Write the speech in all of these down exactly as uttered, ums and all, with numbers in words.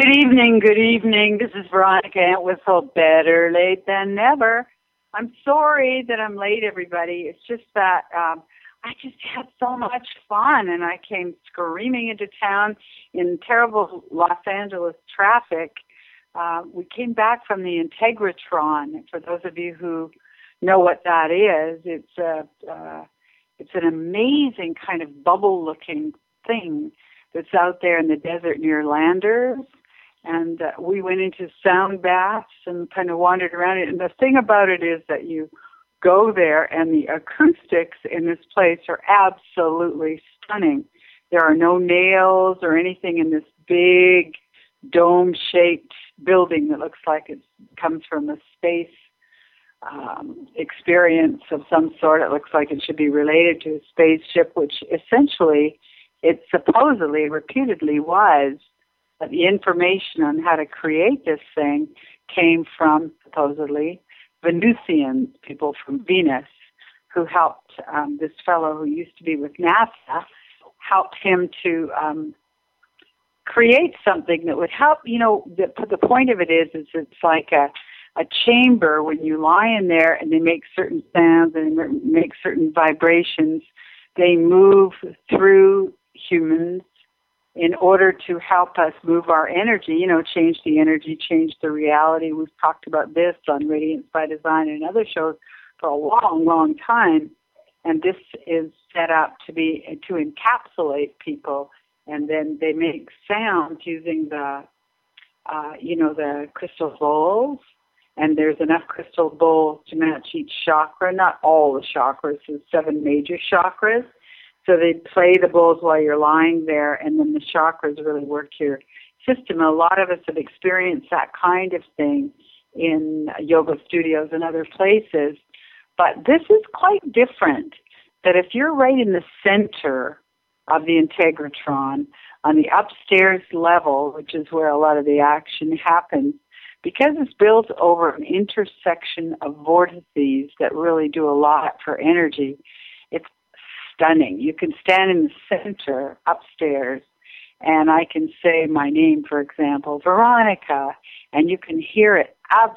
Good evening, good evening. This is Veronica Entwistle. Better late than never. I'm sorry that I'm late, everybody. It's just that um, I just had so much fun, and I came screaming into town in terrible Los Angeles traffic. Uh, we came back from the Integratron. For those of you who know what that is, it's a uh, it's an amazing kind of bubble-looking thing that's out there in the desert near Landers. And uh, we went into sound baths and kind of wandered around it. And the thing about it is that you go there and the acoustics in this place are absolutely stunning. There are no nails or anything in this big dome-shaped building that looks like it comes from a space um, experience of some sort. It looks like it should be related to a spaceship, which essentially it supposedly, reputedly was. But the information on how to create this thing came from, supposedly, Venusian people from Venus, who helped um, this fellow who used to be with NASA, helped him to um, create something that would help. You know, the, the point of it is, is it's like a, a chamber when you lie in there and they make certain sounds and make certain vibrations. They move through humans in order to help us move our energy, you know, change the energy, change the reality. We've talked about this on Radiance by Design and other shows for a long, long time. And this is set up to be, to encapsulate people. And then they make sounds using the, uh, you know, the crystal bowls. And there's enough crystal bowls to match each chakra, not all the chakras, there's seven major chakras. So they play the bowls while you're lying there, and then the chakras really work your system. A lot of us have experienced that kind of thing in yoga studios and other places. But this is quite different, that if you're right in the center of the Integratron, on the upstairs level, which is where a lot of the action happens, because it's built over an intersection of vortices that really do a lot for energy, it's stunning. You can stand in the center upstairs, and I can say my name, for example, Veronica, and you can hear it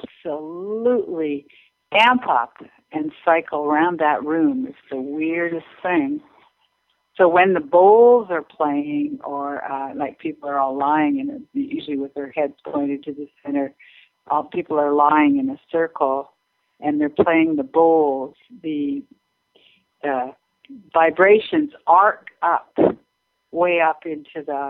absolutely amp up and cycle around that room. It's the weirdest thing. So when the bowls are playing, or uh, like people are all lying, and usually with their heads pointed to the center, all people are lying in a circle, and they're playing the bowls, the uh, vibrations arc up, way up into the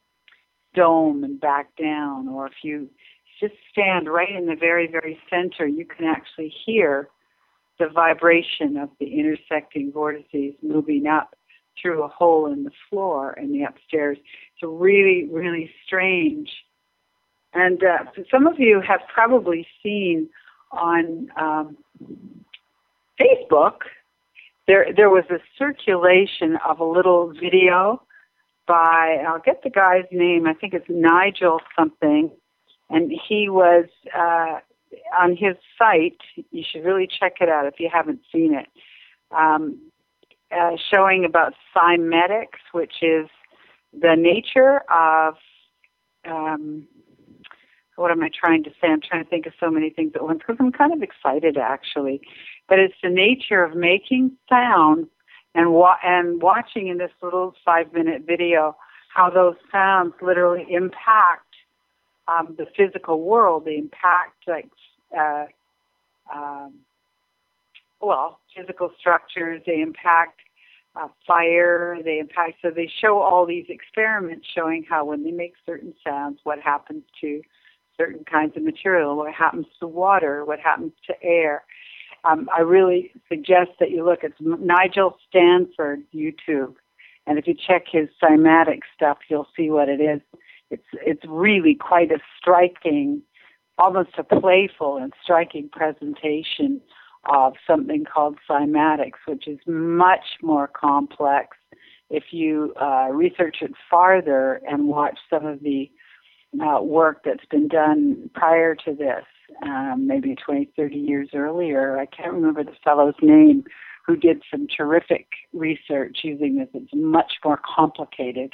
dome and back down. Or if you just stand right in the very, very center, you can actually hear the vibration of the intersecting vortices moving up through a hole in the floor in the upstairs. It's really, really strange. And uh, some of you have probably seen on um, Facebook, There, there was a circulation of a little video by, I'll get the guy's name, I think it's Nigel something, and he was uh, on his site. You should really check it out if you haven't seen it, um, uh, showing about cymetics, which is the nature of, um, what am I trying to say? I'm trying to think of so many things at once because I'm kind of excited, actually. But it's the nature of making sound and wa- and watching in this little five-minute video how those sounds literally impact um, the physical world. They impact, like, uh, um, well, physical structures. They impact uh, fire. They impact, so they show all these experiments showing how when they make certain sounds, what happens to certain kinds of material, what happens to water, what happens to air. Um, I really suggest that you look at Nigel Stanford YouTube, and if you check his cymatic stuff, you'll see what it is. It's it's really quite a striking, almost a playful and striking presentation of something called cymatics, which is much more complex if you uh, research it farther and watch some of the uh, work that's been done prior to this. Um, maybe twenty, thirty years earlier. I can't remember the fellow's name who did some terrific research using this. It's much more complicated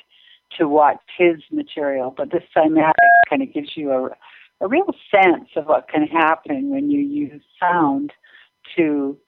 to watch his material, but this cymatics kind of gives you a, a real sense of what can happen when you use sound to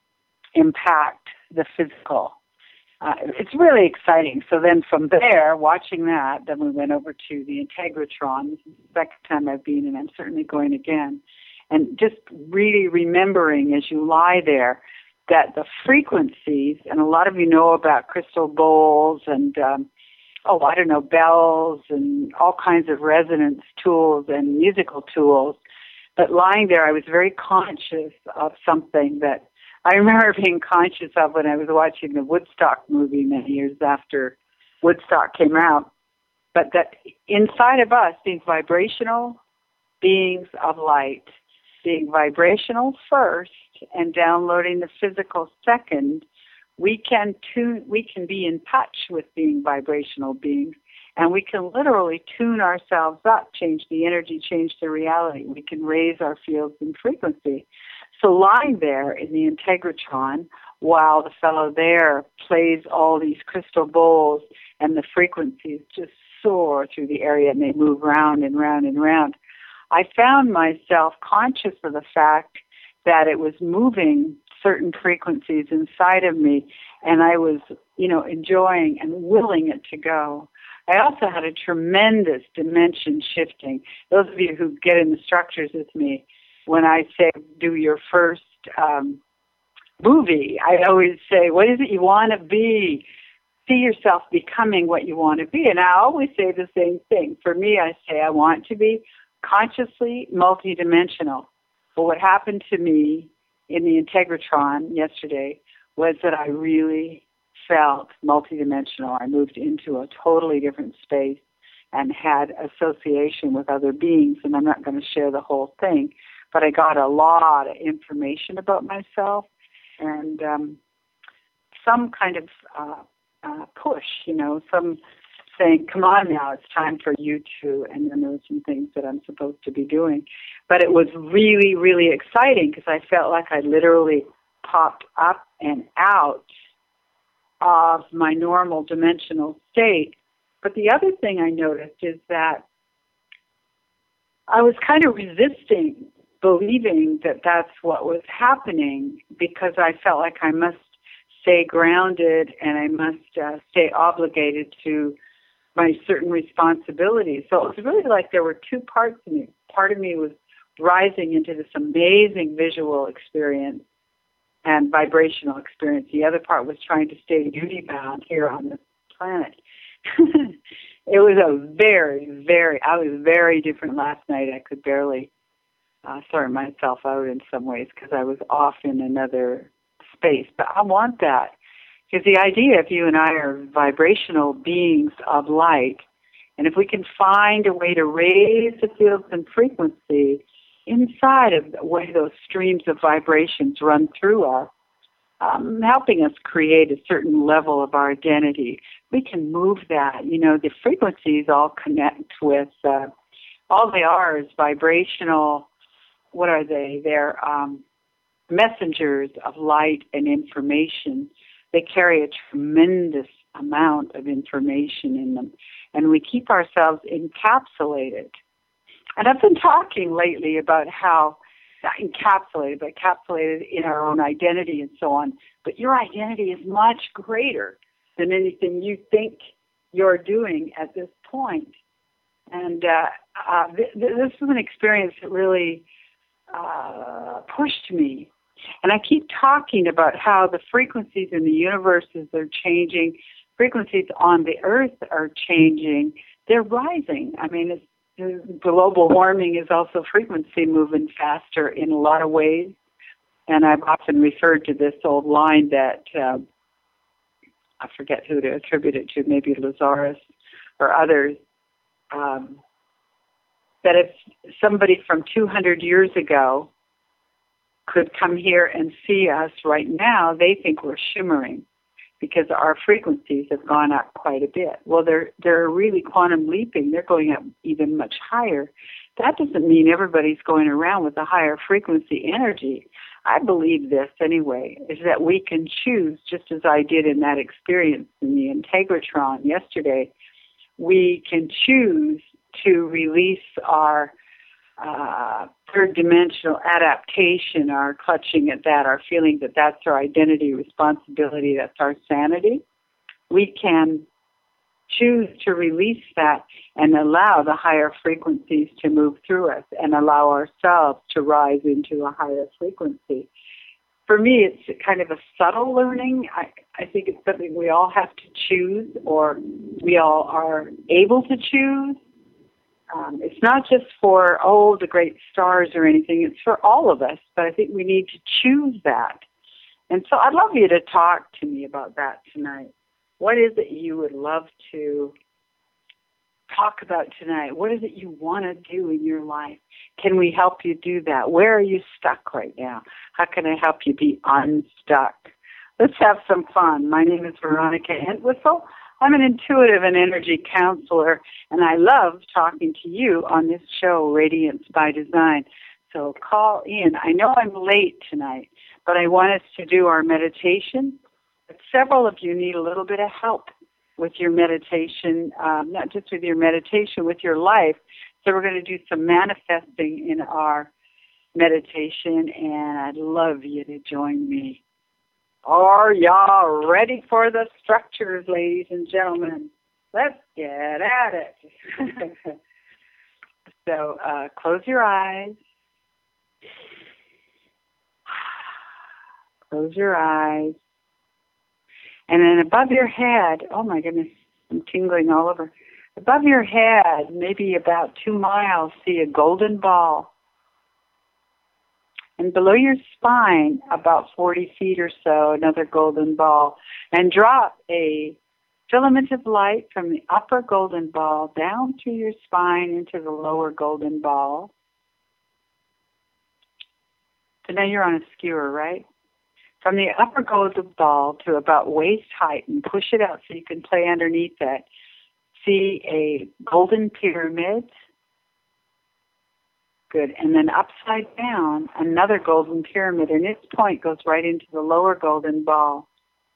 impact the physical. Uh, it's really exciting. So then from there, watching that, then we went over to the Integratron. This is the second time I've been, and I'm certainly going again. And just really remembering as you lie there that the frequencies, and a lot of you know about crystal bowls and, um, oh, I don't know, bells and all kinds of resonance tools and musical tools. But lying there, I was very conscious of something that I remember being conscious of when I was watching the Woodstock movie many years after Woodstock came out. But that inside of us, these vibrational beings of light, being vibrational first and downloading the physical second, we can tune, we can be in touch with being vibrational beings, and we can literally tune ourselves up, change the energy, change the reality. We can raise our fields and frequency. So lying there in the Integratron, while the fellow there plays all these crystal bowls and the frequencies just soar through the area and they move round and round and round, I found myself conscious of the fact that it was moving certain frequencies inside of me, and I was, you know, enjoying and willing it to go. I also had a tremendous dimension shifting. Those of you who get in the structures with me, when I say do your first um, movie, I always say, what is it you want to be? See yourself becoming what you want to be. And I always say the same thing. For me, I say I want to be consciously multidimensional. But what happened to me in the Integratron yesterday was that I really felt multidimensional. I moved into a totally different space and had association with other beings, and I'm not going to share the whole thing, but I got a lot of information about myself and um, some kind of uh, uh, push, you know, some saying, come on now, it's time for you to, and then there were some things that I'm supposed to be doing. But it was really, really exciting because I felt like I literally popped up and out of my normal dimensional state. But the other thing I noticed is that I was kind of resisting believing that that's what was happening because I felt like I must stay grounded and I must uh, stay obligated to my certain responsibilities. So it was really like there were two parts of me. Part of me was rising into this amazing visual experience and vibrational experience. The other part was trying to stay duty-bound here on this planet. It was a very, very, I was very different last night. I could barely uh, sort myself out in some ways because I was off in another space. But I want that. Because the idea, if you and I are vibrational beings of light, and if we can find a way to raise the fields and frequency inside of the way those streams of vibrations run through us, um, helping us create a certain level of our identity, we can move that. You know, the frequencies all connect with, uh, all they are is vibrational, what are they? They're um, messengers of light and information. They carry a tremendous amount of information in them, and we keep ourselves encapsulated. And I've been talking lately about how, not encapsulated, but encapsulated in our own identity and so on, but your identity is much greater than anything you think you're doing at this point. And uh, uh, th- th- this was an experience that really uh, pushed me. And I keep talking about how the frequencies in the universes are changing. Frequencies on the earth are changing. They're rising. I mean, it's, global warming is also frequency moving faster in a lot of ways. And I've often referred to this old line that, uh, I forget who to attribute it to, maybe Lazarus or others, um, that if somebody from two hundred years ago could come here and see us right now, they think we're shimmering because our frequencies have gone up quite a bit. Well, they're they're really quantum leaping. They're going up even much higher. That doesn't mean everybody's going around with a higher frequency energy. I believe this anyway, is that we can choose, just as I did in that experience in the Integratron yesterday, we can choose to release our uh, third dimensional adaptation, our clutching at that, our feeling that that's our identity, responsibility, that's our sanity. We can choose to release that and allow the higher frequencies to move through us and allow ourselves to rise into a higher frequency. For me, it's kind of a subtle learning. I, I think it's something we all have to choose, or we all are able to choose. Um, it's not just for, oh, the great stars or anything. It's for all of us, but I think we need to choose that. And so I'd love you to talk to me about that tonight. What is it you would love to talk about tonight? What is it you want to do in your life? Can we help you do that? Where are you stuck right now? How can I help you be unstuck? Let's have some fun. My name is Veronica Entwistle. I'm an intuitive and energy counselor, and I love talking to you on this show, Radiance by Design. So call in. I know I'm late tonight, but I want us to do our meditation. But several of you need a little bit of help with your meditation, um, not just with your meditation, with your life. So we're going to do some manifesting in our meditation, and I'd love you to join me. Are y'all ready for the structures, ladies and gentlemen? Let's get at it. So uh, close your eyes. Close your eyes. And then above your head, oh my goodness, I'm tingling all over. Above your head, maybe about two miles, see a golden ball. And below your spine, about forty feet or so, another golden ball. And drop a filament of light from the upper golden ball down through your spine into the lower golden ball. So now you're on a skewer, right? From the upper golden ball to about waist height, and push it out so you can play underneath that. See a golden pyramid. Good. And then upside down, another golden pyramid, and its point goes right into the lower golden ball.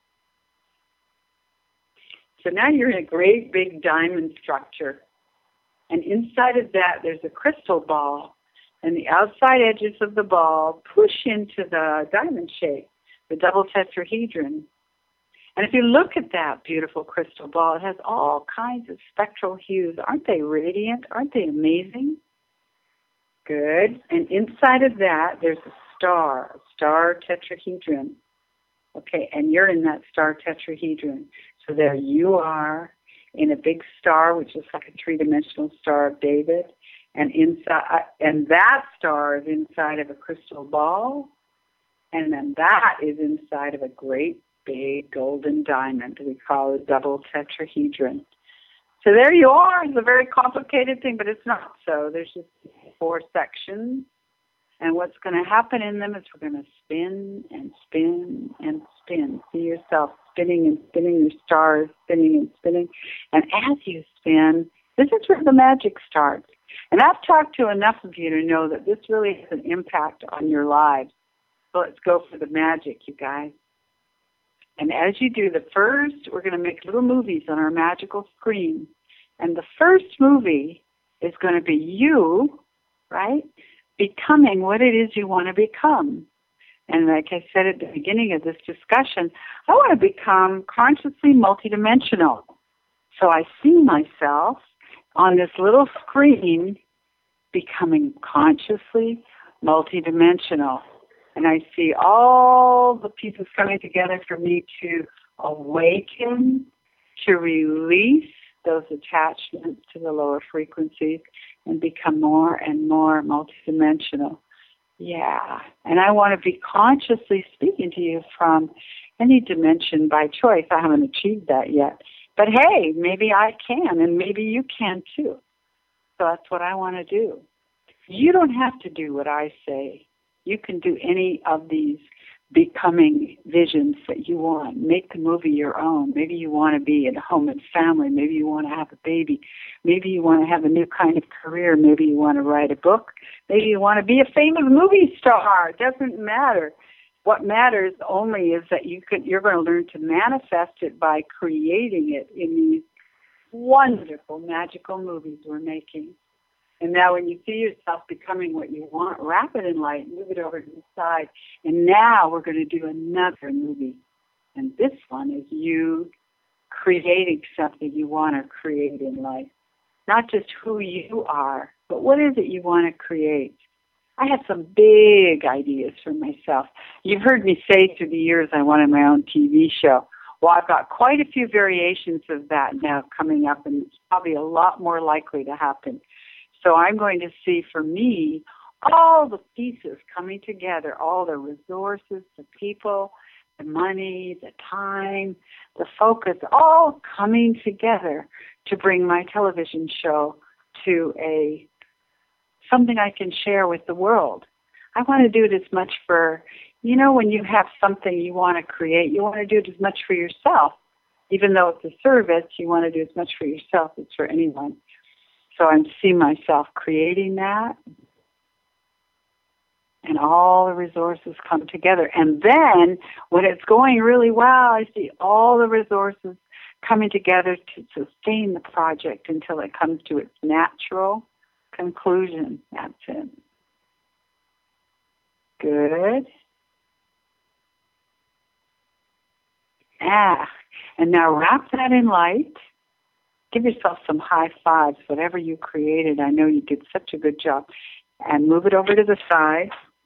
So now you're in a great big diamond structure. And inside of that, there's a crystal ball. And the outside edges of the ball push into the diamond shape, the double tetrahedron. And if you look at that beautiful crystal ball, it has all kinds of spectral hues. Aren't they radiant? Aren't they amazing? Good. And inside of that, there's a star, a star tetrahedron. Okay, and you're in that star tetrahedron. So there you are in a big star, which is like a three-dimensional Star of David. And inside, and that star is inside of a crystal ball. And then that is inside of a great big golden diamond we call a double tetrahedron. So there you are. It's a very complicated thing, but it's not so. There's just four sections. And what's going to happen in them is we're going to spin and spin and spin. See yourself spinning and spinning, your stars spinning and spinning. And as you spin, this is where the magic starts. And I've talked to enough of you to know that this really has an impact on your lives. So let's go for the magic, you guys. And as you do the first, we're going to make little movies on our magical screen. And the first movie is going to be you, right, becoming what it is you want to become. And like I said at the beginning of this discussion, I want to become consciously multidimensional. So I see myself on this little screen becoming consciously multidimensional. And I see all the pieces coming together for me to awaken, to release those attachments to the lower frequencies and become more and more multidimensional. Yeah. And I want to be consciously speaking to you from any dimension by choice. I haven't achieved that yet. But hey, maybe I can, and maybe you can too. So that's what I want to do. You don't have to do what I say. You can do any of these becoming visions that you want. Make the movie your own. Maybe you want to be at home and family. Maybe you want to have a baby. Maybe you want to have a new kind of career. Maybe you want to write a book. Maybe you want to be a famous movie star. It doesn't matter. What matters only is that you could, you're going to learn to manifest it by creating it in these wonderful, magical movies we're making. And now when you see yourself becoming what you want, wrap it in light, move it over to the side. And now we're going to do another movie. And this one is you creating something you want to create in life. Not just who you are, but what is it you want to create? I have some big ideas for myself. You've heard me say through the years I wanted my own T V show. Well, I've got quite a few variations of that now coming up, and it's probably a lot more likely to happen. So I'm going to see, for me, all the pieces coming together, all the resources, the people, the money, the time, the focus, all coming together to bring my television show to a something I can share with the world. I want to do it as much for, you know, when you have something you want to create, you want to do it as much for yourself. Even though it's a service, you want to do as much for yourself as for anyone. So I'm seeing myself creating that, and all the resources come together. And then when it's going really well, I see all the resources coming together to sustain the project until it comes to its natural conclusion. That's it. Good. Ah, and now wrap that in light. Give yourself some high fives, whatever you created. I know you did such a good job. And move it over to the side.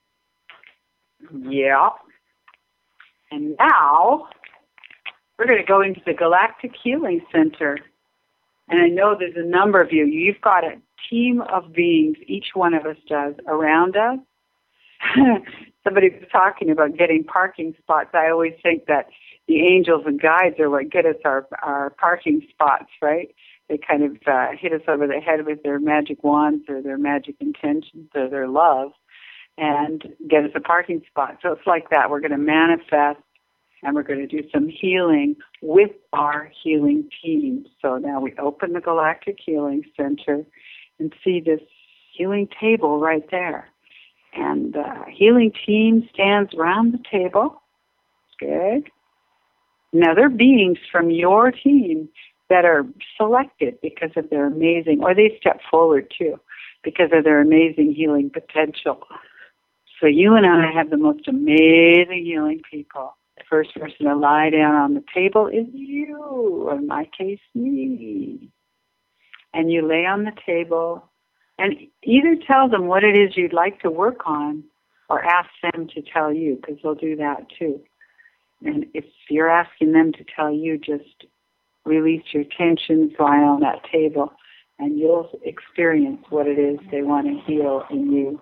Yeah. And now we're going to go into the Galactic Healing Center. And I know there's a number of you. You've got a team of beings, each one of us does, around us. Somebody was talking about getting parking spots. I always think that the angels and guides are what get us our, our parking spots, right? They kind of uh, hit us over the head with their magic wands or their magic intentions or their love and get us a parking spot. So it's like that. We're going to manifest, and we're going to do some healing with our healing team. So now we open the Galactic Healing Center and see this healing table right there. And the healing team stands around the table. Good. Now, they're beings from your team that are selected because of their amazing, or they step forward too, because of their amazing healing potential. So you and I have the most amazing healing people. The first person to lie down on the table is you, or in my case, me. And you lay on the table and either tell them what it is you'd like to work on or ask them to tell you, because they'll do that too. And if you're asking them to tell you, just release your tensions while on that table, and you'll experience what it is they want to heal in you.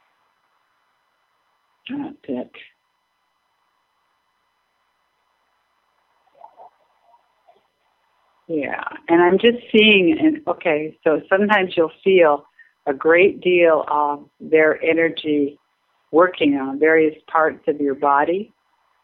That's it. Yeah, and I'm just seeing, and okay, so sometimes you'll feel a great deal of their energy working on various parts of your body.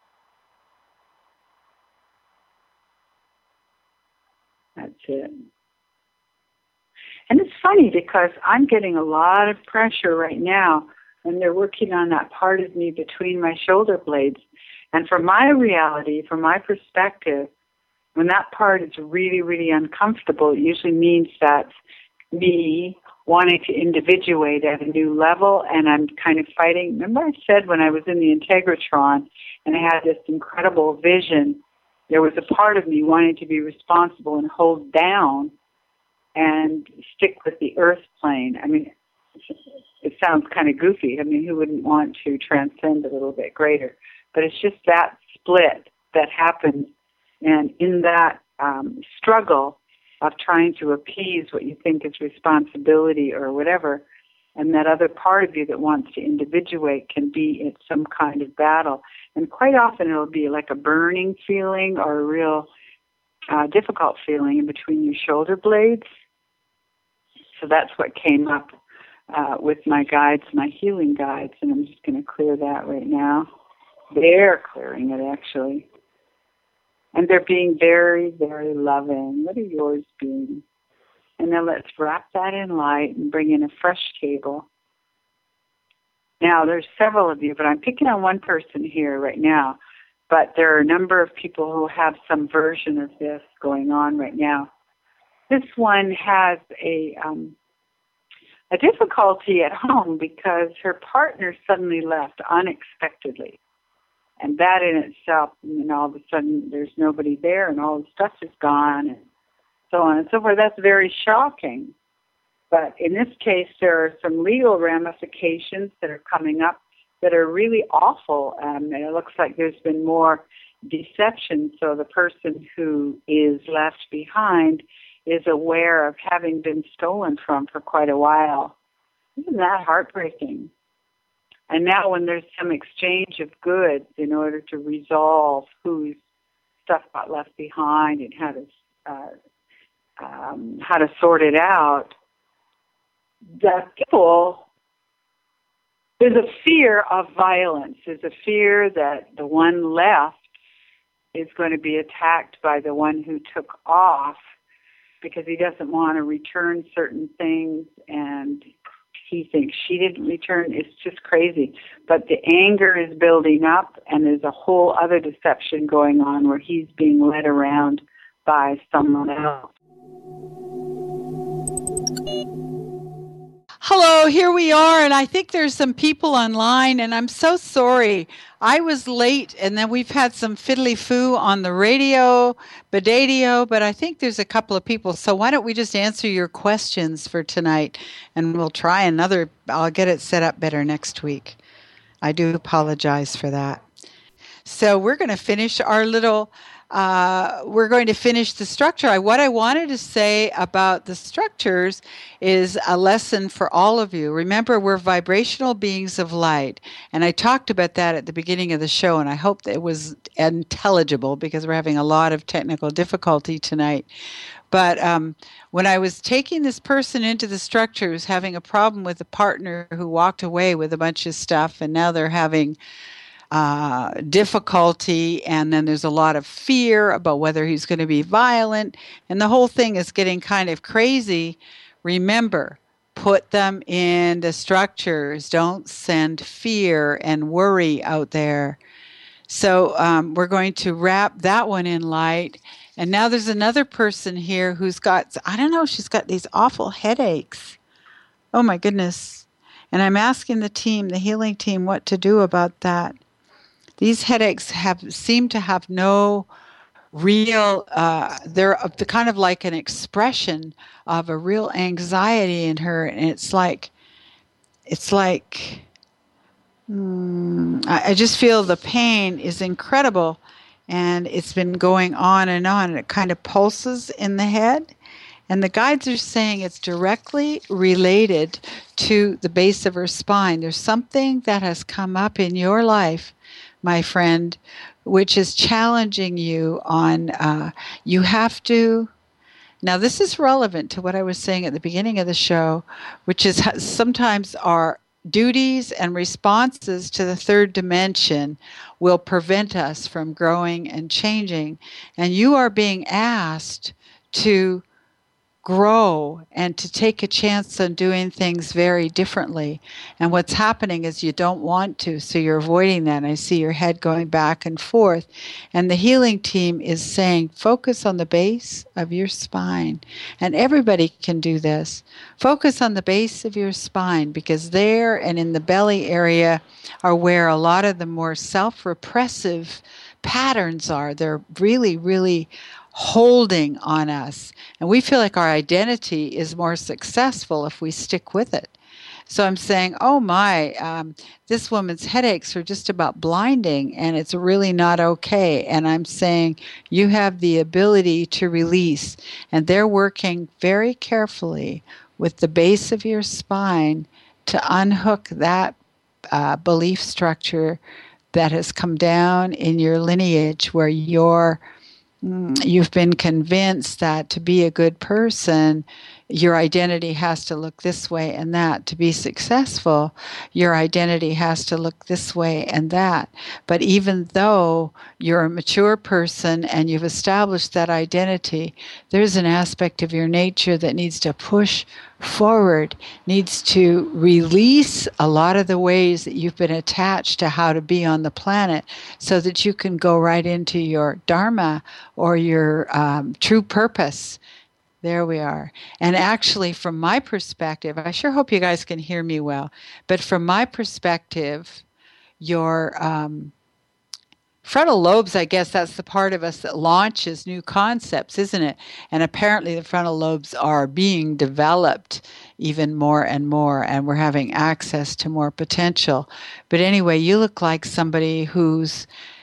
That's it. And it's funny because I'm getting a lot of pressure right now when they're working on that part of me between my shoulder blades. And from my reality, from my perspective, when that part is really, really uncomfortable, it usually means that's me wanting to individuate at a new level, and I'm kind of fighting. Remember I said when I was in the Integratron and I had this incredible vision, there was a part of me wanting to be responsible and hold down and stick with the earth plane. I mean, it sounds kind of goofy. I mean, who wouldn't want to transcend a little bit greater? But it's just that split that happens. And in that um, struggle of trying to appease what you think is responsibility or whatever, and that other part of you that wants to individuate can be in some kind of battle. And quite often it'll be like a burning feeling or a real uh, difficult feeling in between your shoulder blades. So that's what came up uh, with my guides, my healing guides, and I'm just going to clear that right now. They're clearing it, actually. And they're being very, very loving. What are yours being? And then let's wrap that in light and bring in a fresh table. Now, there's several of you, but I'm picking on one person here right now. But there are a number of people who have some version of this going on right now. this one has a um, a difficulty at home because her partner suddenly left unexpectedly. And that in itself, and all of a sudden there's nobody there and all the stuff is gone and so on and so forth. That's very shocking. But in this case, there are some legal ramifications that are coming up that are really awful. Um, and it looks like there's been more deception. So the person who is left behind is aware of having been stolen from for quite a while. Isn't that heartbreaking? And now when there's some exchange of goods in order to resolve whose stuff got left behind and how to uh, um, how to sort it out, the people, there's a fear of violence. There's a fear that the one left is going to be attacked by the one who took off because he doesn't want to return certain things and he thinks she didn't return. It's just crazy. But the anger is building up, and there's a whole other deception going on where he's being led around by someone else. Hello, here we are, and I think there's some people online, and I'm so sorry. I was late, and then we've had some fiddly-foo on the radio, Bedadio, but I think there's a couple of people. So why don't we just answer your questions for tonight, and we'll try another. I'll get it set up better next week. I do apologize for that. So we're going to finish our little... Uh, we're going to finish the structure. I, what I wanted to say about the structures is a lesson for all of you. Remember, we're vibrational beings of light. And I talked about that at the beginning of the show, and I hope that it was intelligible because we're having a lot of technical difficulty tonight. But um, when I was taking this person into the structure who was having a problem with a partner who walked away with a bunch of stuff, and now they're having Uh, difficulty, and then there's a lot of fear about whether he's going to be violent, and the whole thing is getting kind of crazy. Remember, put them in the structures. Don't send fear and worry out there. So um, we're going to wrap that one in light. And now there's another person here who's got, I don't know, she's got these awful headaches. Oh my goodness. And I'm asking the team, the healing team, what to do about that. These headaches have seem to have no real, uh, they're the kind of like an expression of a real anxiety in her. And it's like, it's like, mm, I, I just feel the pain is incredible. And it's been going on and on. And it kind of pulses in the head. And the guides are saying it's directly related to the base of her spine. There's something that has come up in your life, my friend, which is challenging you on, uh, you have to, now this is relevant to what I was saying at the beginning of the show, which is sometimes our duties and responses to the third dimension will prevent us from growing and changing. And you are being asked to grow and to take a chance on doing things very differently. And what's happening is you don't want to, so you're avoiding that. And I see your head going back and forth. And the healing team is saying, focus on the base of your spine. And everybody can do this. Focus on the base of your spine, because there and in the belly area are where a lot of the more self-repressive patterns are. They're really, really holding on us. And we feel like our identity is more successful if we stick with it. So I'm saying, oh my, um, this woman's headaches are just about blinding, and it's really not okay. And I'm saying you have the ability to release. And they're working very carefully with the base of your spine to unhook that uh, belief structure that has come down in your lineage, where you're you've been convinced that to be a good person, your identity has to look this way and that. To be successful, your identity has to look this way and that. But even though you're a mature person and you've established that identity, there's an aspect of your nature that needs to push forward, needs to release a lot of the ways that you've been attached to how to be on the planet, so that you can go right into your dharma or your um, true purpose. There we are. And actually, from my perspective, I sure hope you guys can hear me well. But from my perspective, your um, frontal lobes, I guess that's the part of us that launches new concepts, isn't it? And apparently, the frontal lobes are being developed even more and more, and we're having access to more potential. But anyway, you look like somebody whose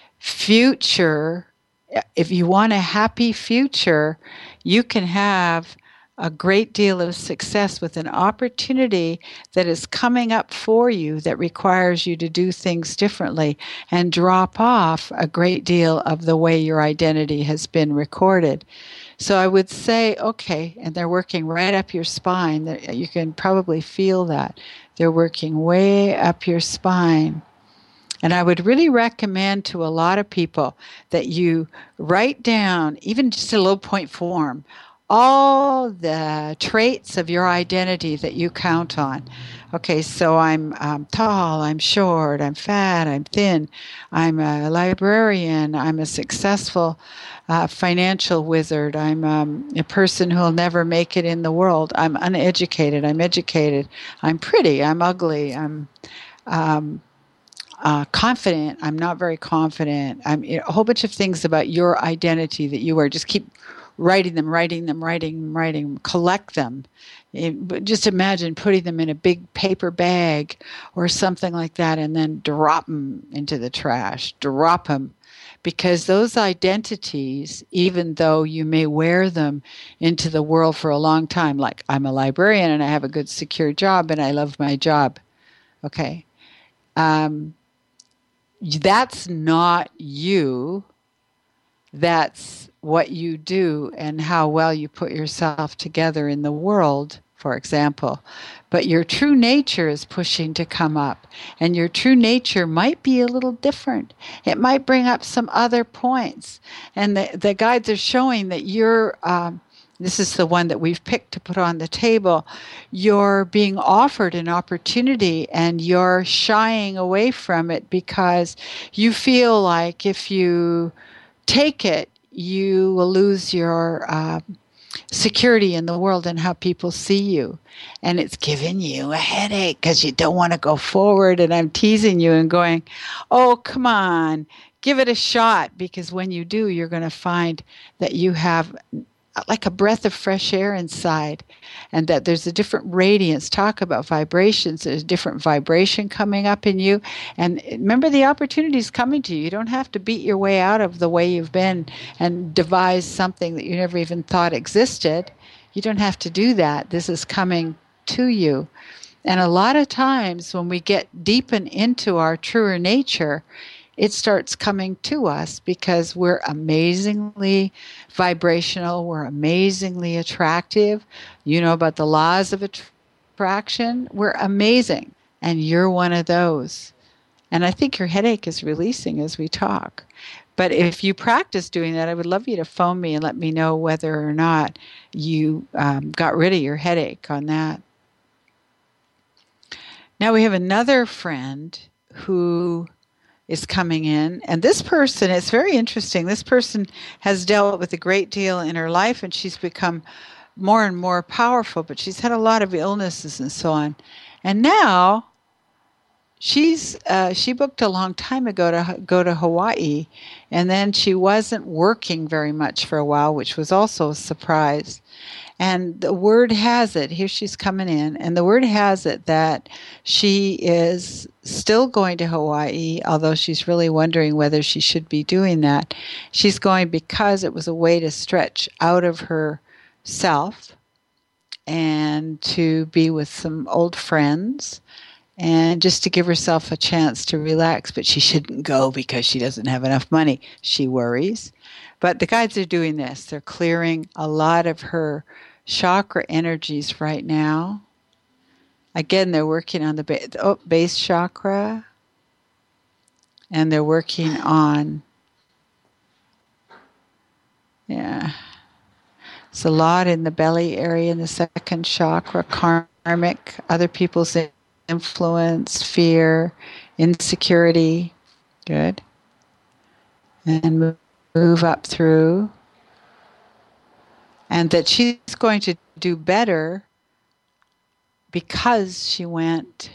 future, if you want a happy future, you can have a great deal of success with an opportunity that is coming up for you that requires you to do things differently and drop off a great deal of the way your identity has been recorded. So I would say, okay, and they're working right up your spine. You can probably feel that. They're working way up your spine. And I would really recommend to a lot of people that you write down, even just a little point form, all the traits of your identity that you count on. Okay, so I'm um, tall, I'm short, I'm fat, I'm thin, I'm a librarian, I'm a successful uh, financial wizard, I'm um, a person who'll never make it in the world, I'm uneducated, I'm educated, I'm pretty, I'm ugly, I'm um, uh, confident, I'm not very confident. I'm you know, a whole bunch of things about your identity that you are. Just keep writing them, writing them, writing them, writing them. Collect them. It, just imagine putting them in a big paper bag or something like that, and then drop them into the trash. Drop them. Because those identities, even though you may wear them into the world for a long time, like I'm a librarian and I have a good secure job and I love my job, okay, um, that's not you. That's what you do and how well you put yourself together in the world, for example. But your true nature is pushing to come up, and your true nature might be a little different. It might bring up some other points. And the, the guides are showing that you're, um, this is the one that we've picked to put on the table, you're being offered an opportunity and you're shying away from it because you feel like if you take it, you will lose your uh, security in the world and how people see you. And it's giving you a headache because you don't want to go forward. And I'm teasing you and going, oh, come on, give it a shot. Because when you do, you're going to find that you have like a breath of fresh air inside, and that there's a different radiance. Talk about vibrations. There's a different vibration coming up in you. And remember, the opportunity's coming to you. You don't have to beat your way out of the way you've been and devise something that you never even thought existed. You don't have to do that. This is coming to you. And a lot of times when we get deepen into our truer nature, it starts coming to us because we're amazingly vibrational, we're amazingly attractive. You know about the laws of attraction. We're amazing, and you're one of those. And I think your headache is releasing as we talk. But if you practice doing that, I would love you to phone me and let me know whether or not you um, got rid of your headache on that. Now we have another friend who is coming in. And this person, it's very interesting. This person has dealt with a great deal in her life, and she's become more and more powerful, but she's had a lot of illnesses and so on. And now she's uh, she booked a long time ago to go to Hawaii, and then she wasn't working very much for a while, which was also a surprise. And the word has it, here she's coming in, and the word has it that she is still going to Hawaii, although she's really wondering whether she should be doing that. She's going because it was a way to stretch out of herself and to be with some old friends and just to give herself a chance to relax. But she shouldn't go because she doesn't have enough money, she worries. But the guides are doing this. They're clearing a lot of her chakra energies right now. Again, they're working on the ba- oh, base chakra, and they're working on, yeah, it's a lot in the belly area, in the second chakra, karmic, other people's influence, fear, insecurity. Good. And move, move up through. and that she's going to do better because she went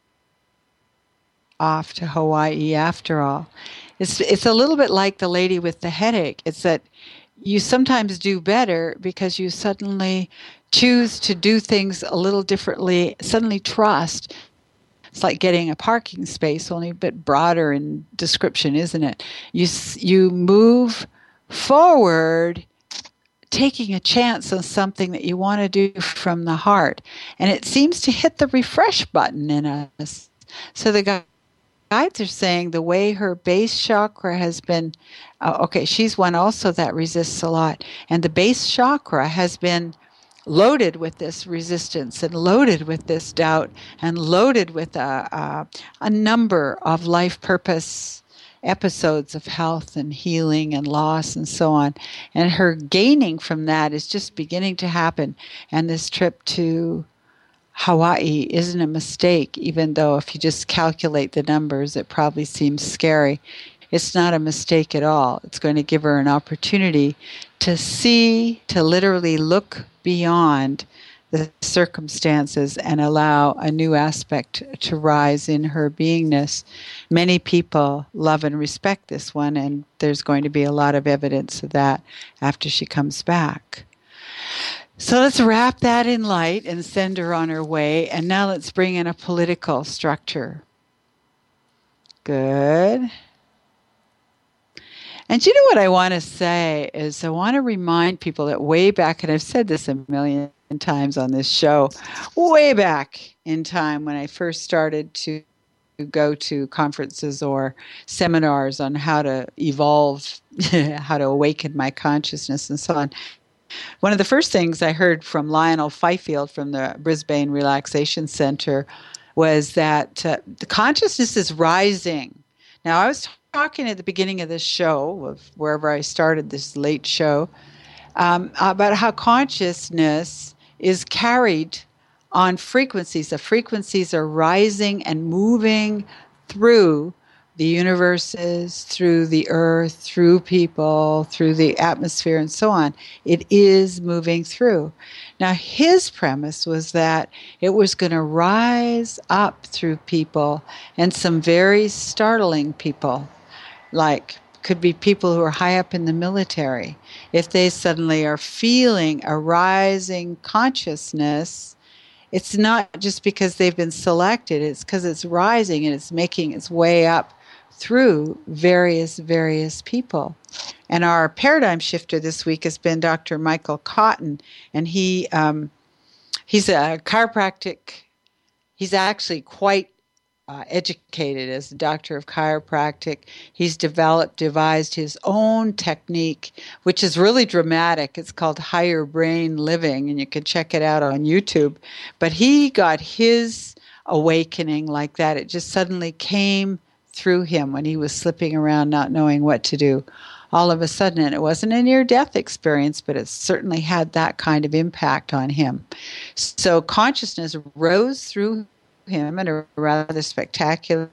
off to Hawaii after all. It's it's a little bit like the lady with the headache. It's that you sometimes do better because you suddenly choose to do things a little differently, suddenly trust. It's like getting a parking space, only a bit broader in description, isn't it? You you move forward taking a chance on something that you want to do from the heart. And it seems to hit the refresh button in us. So the guides are saying the way her base chakra has been, uh, okay, she's one also that resists a lot. And the base chakra has been loaded with this resistance and loaded with this doubt and loaded with a, a, a number of life purpose episodes of health and healing and loss and so on. And her gaining from that is just beginning to happen. And this trip to Hawaii isn't a mistake, even though if you just calculate the numbers, it probably seems scary. It's not a mistake at all. It's going to give her an opportunity to see, to literally look beyond the circumstances and allow a new aspect to rise in her beingness. Many people love and respect this one, and there's going to be a lot of evidence of that after she comes back. So let's wrap that in light and send her on her way. And now let's bring in a political structure. Good. And you know what I want to say is I want to remind people that way back, and I've said this a million times on this show, way back in time when I first started to go to conferences or seminars on how to evolve, how to awaken my consciousness and so on. One of the first things I heard from Lionel Fifield from the Brisbane Relaxation Center was that uh, the consciousness is rising. Now, I was talking at the beginning of this show, of wherever I started this late show, um, about how consciousness is carried on frequencies. The frequencies are rising and moving through the universes, through the earth, through people, through the atmosphere, and so on. It is moving through. Now, his premise was that it was going to rise up through people, and some very startling people, like could be people who are high up in the military. If they suddenly are feeling a rising consciousness, it's not just because they've been selected, it's because it's rising and it's making its way up through various, various people. And our paradigm shifter this week has been Doctor Michael Cotton, and he um, he's a chiropractic. He's actually quite uh, educated as a doctor of chiropractic. He's developed, devised his own technique, which is really dramatic. It's called Higher Brain Living, and you can check it out on YouTube. But he got his awakening like that. It just suddenly came through him when he was slipping around not knowing what to do all of a sudden. And it wasn't a near-death experience, but it certainly had that kind of impact on him. So consciousness rose through him in a rather spectacular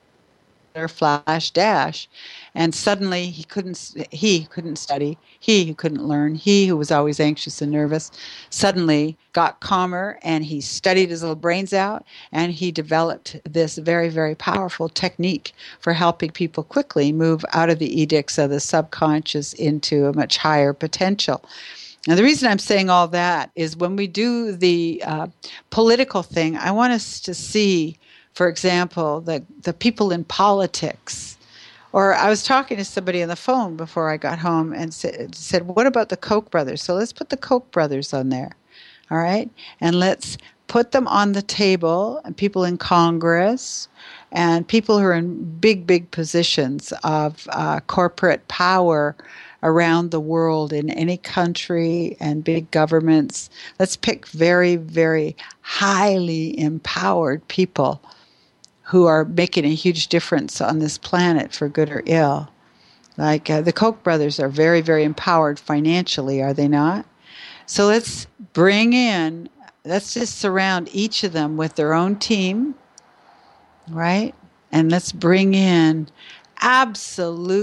flash dash, and suddenly he couldn't he couldn't study, he who couldn't learn, he who was always anxious and nervous, suddenly got calmer, and he studied his little brains out, and he developed this very, very powerful technique for helping people quickly move out of the edicts of the subconscious into a much higher potential. Now, the reason I'm saying all that is when we do the uh, political thing, I want us to see, for example, the, the people in politics. Or I was talking to somebody on the phone before I got home and said, said, what about the Koch brothers? So let's put the Koch brothers on there, all right? And let's put them on the table, and people in Congress and people who are in big, big positions of uh, corporate power around the world in any country and big governments. Let's pick very, very highly empowered people who are making a huge difference on this planet for good or ill. Like uh, the Koch brothers are very, very empowered financially, are they not? So let's bring in, let's just surround each of them with their own team, right? And let's bring in absolute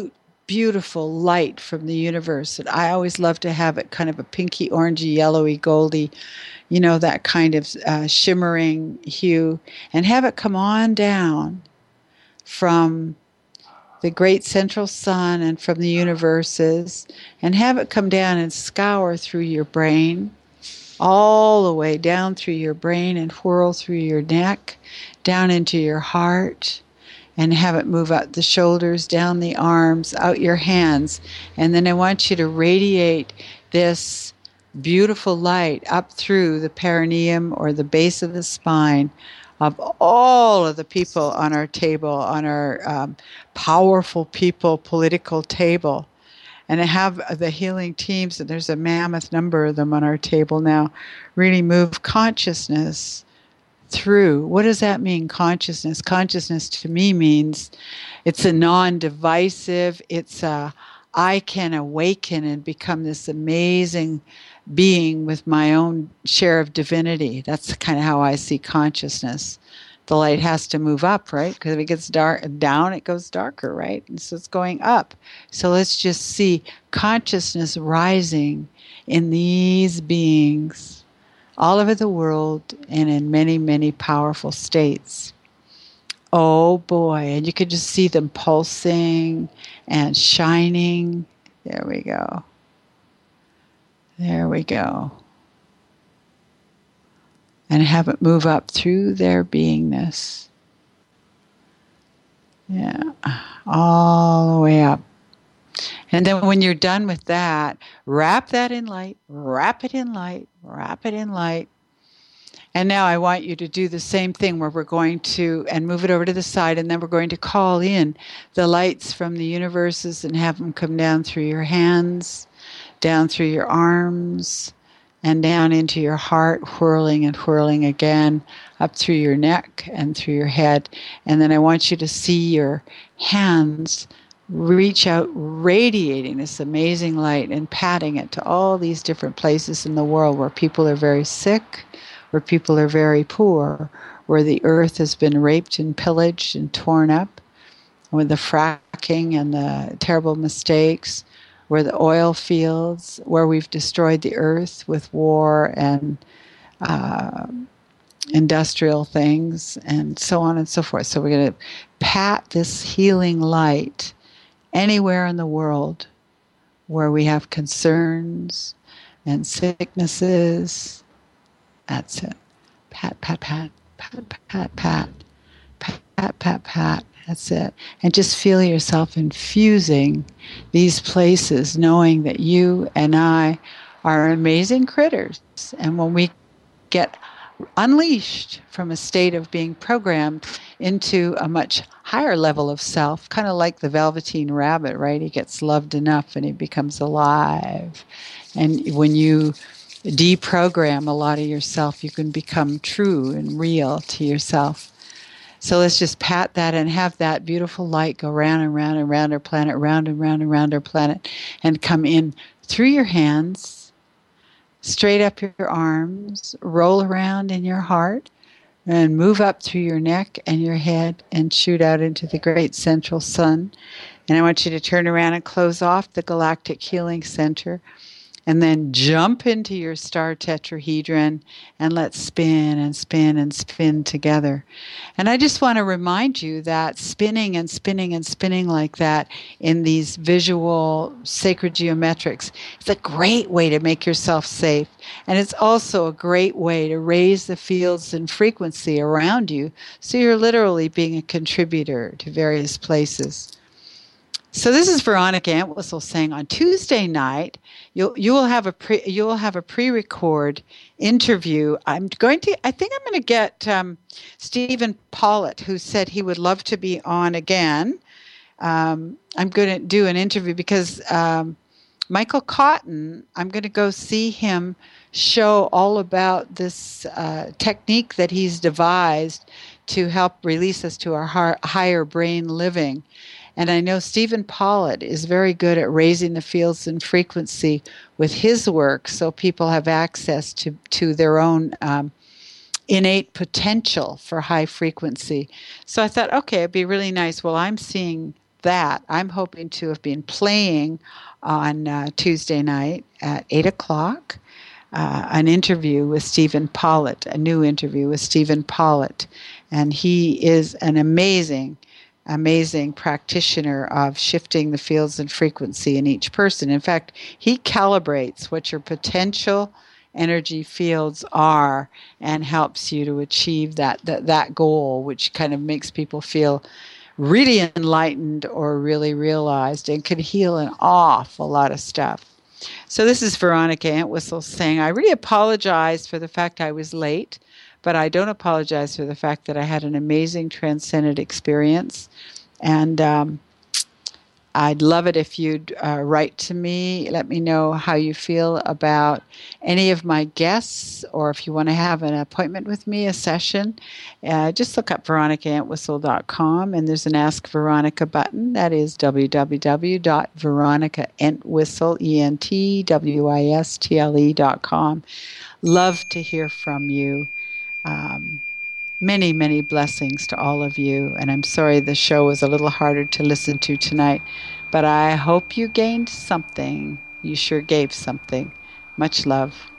beautiful light from the universe. And I always love to have it kind of a pinky, orangey, yellowy, goldy, you know, that kind of uh, shimmering hue, and have it come on down from the great central sun and from the universes, and have it come down and scour through your brain, all the way down through your brain and whirl through your neck, down into your heart, and have it move out the shoulders, down the arms, out your hands. And then I want you to radiate this beautiful light up through the perineum or the base of the spine of all of the people on our table, on our um, powerful people political table. And I have the healing teams, and there's a mammoth number of them on our table now, really move consciousness through. What does that mean, consciousness? Consciousness to me means it's a non-divisive, it's a, I can awaken and become this amazing being with my own share of divinity. That's kind of how I see consciousness. The light has to move up, right? Because if it gets dark down, it goes darker, right? And so it's going up. So let's just see consciousness rising in these beings all over the world and in many, many powerful states. Oh boy, and you can just see them pulsing and shining. There we go. There we go. And have it move up through their beingness. Yeah, all the way up. And then when you're done with that, wrap that in light, wrap it in light, wrap it in light. And now I want you to do the same thing where we're going to, and move it over to the side, and then we're going to call in the lights from the universes and have them come down through your hands, down through your arms, and down into your heart, whirling and whirling again, up through your neck and through your head. And then I want you to see your hands reach out, radiating this amazing light and patting it to all these different places in the world where people are very sick, where people are very poor, where the earth has been raped and pillaged and torn up, with the fracking and the terrible mistakes, where the oil fields, where we've destroyed the earth with war and uh, industrial things, and so on and so forth. So we're going to pat this healing light anywhere in the world where we have concerns and sicknesses. That's it. Pat, pat, pat, pat, pat, pat, pat, pat, pat, pat. That's it. And just feel yourself infusing these places, knowing that you and I are amazing critters. And when we get unleashed from a state of being programmed into a much higher level of self, kind of like the Velveteen Rabbit, right? He gets loved enough and he becomes alive. And when you deprogram a lot of yourself, you can become true and real to yourself. So let's just pat that and have that beautiful light go round and round and round our planet, round and round and round our planet, and come in through your hands, straight up your arms, roll around in your heart, and move up through your neck and your head and shoot out into the great central sun. And I want you to turn around and close off the Galactic Healing Center, and then jump into your star tetrahedron and let's spin and spin and spin together. And I just want to remind you that spinning and spinning and spinning like that in these visual sacred geometrics is a great way to make yourself safe. And it's also a great way to raise the fields and frequency around you, so you're literally being a contributor to various places. So this is Veronica Entwistle saying on Tuesday night, you'll you will have a pre you will have a pre-record interview. I'm going to I think I'm going to get um, Stephen Pollitt, who said he would love to be on again. Um, I'm going to do an interview because um, Michael Cotton, I'm going to go see him show all about this uh, technique that he's devised to help release us to our har- higher brain living. And I know Stephen Pollitt is very good at raising the fields and frequency with his work, so people have access to, to their own um, innate potential for high frequency. So I thought, okay, it'd be really nice. Well, I'm seeing that, I'm hoping to have been playing on uh, Tuesday night at eight o'clock uh, an interview with Stephen Pollitt, a new interview with Stephen Pollitt. And he is an amazing, amazing practitioner of shifting the fields and frequency in each person. In fact, he calibrates what your potential energy fields are and helps you to achieve that, that, that goal, which kind of makes people feel really enlightened or really realized and can heal an awful lot of stuff. So this is Veronica Entwistle saying, I really apologize for the fact I was late, but I don't apologize for the fact that I had an amazing transcendent experience. And um, I'd love it if you'd uh, write to me. Let me know how you feel about any of my guests, or if you want to have an appointment with me, a session. Uh, just look up veronica entwistle dot com, and there's an Ask Veronica button. That is w w w dot veronica entwistle, E N T W I S T L E dot com. Love to hear from you. Um, Many, many blessings to all of you. And I'm sorry the show was a little harder to listen to tonight, but I hope you gained something. You sure gave something. Much love.